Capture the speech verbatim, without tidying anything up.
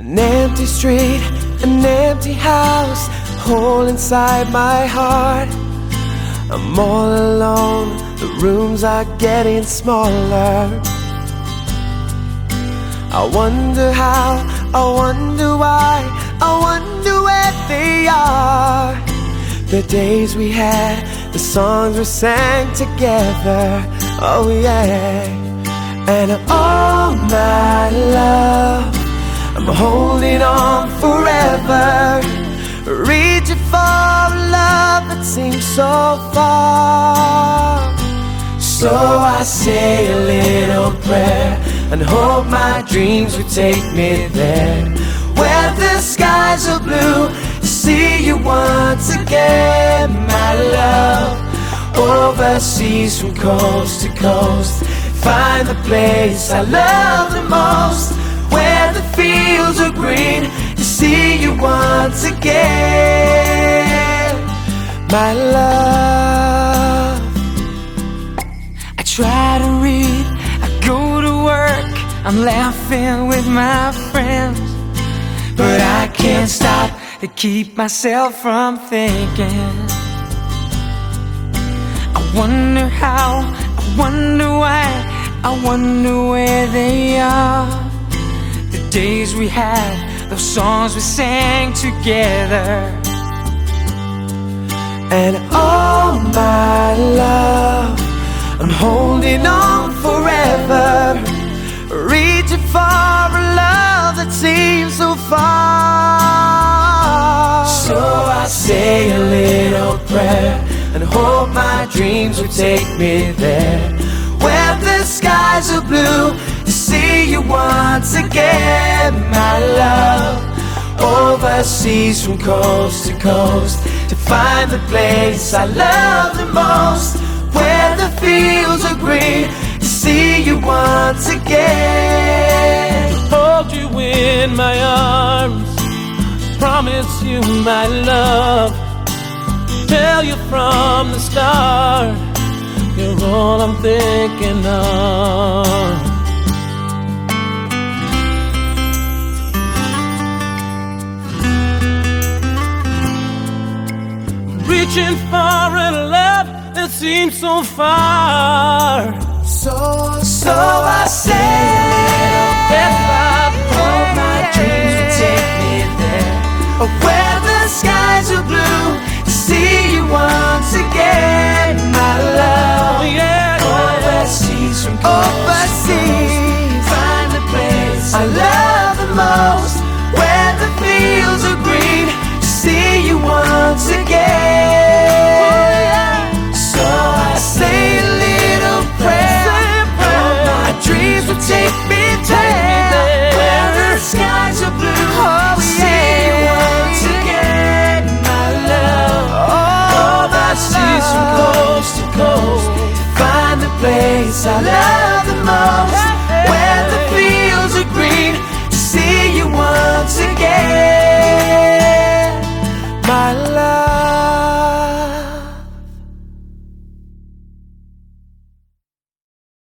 An empty street, an empty house, hole inside my heart. I'm all alone, the rooms are getting smaller. I wonder how, I wonder why, I wonder where they are. The days we had, the songs we sang together, oh yeah. And oh my love, I'm holding on forever, reaching for a love that seems so far. So I say a little prayer and hope my dreams will take me there, where the skies are blue, to see you once again, my love. Overseas from coast to coast, find the place I love the most, where the fields are green, to see you once again, my love. I try to read, I go to work, I'm laughing with my friends, but I can't stop to keep myself from thinking. I wonder how, I wonder why, I wonder where they are. The days we had, those songs we sang together. And oh my love, I'm holding on forever, reaching for a love that seems so far. So I say a little prayer and hope my dreams will take me there, where the skies are blue, to see you once again, my love. Overseas from coast to coast, to find the place I love the most, where the fields are green, to see you once again. Hold you in my arms, promise you my love, tell you from the start, you're all I'm thinking of. Reaching for a love that seems so far. So, so I say, yes, I hope my dreams will take me there, where the skies are blue, to see you once again, my love. yeah, overseas from overseas, find the place I love the most, where the fields are green, to see you once again. So I say a little prayer, hope my dreams will take me there, where the skies are blue, to see you once again, my love. Overseas from coast to coast, to find the place I love.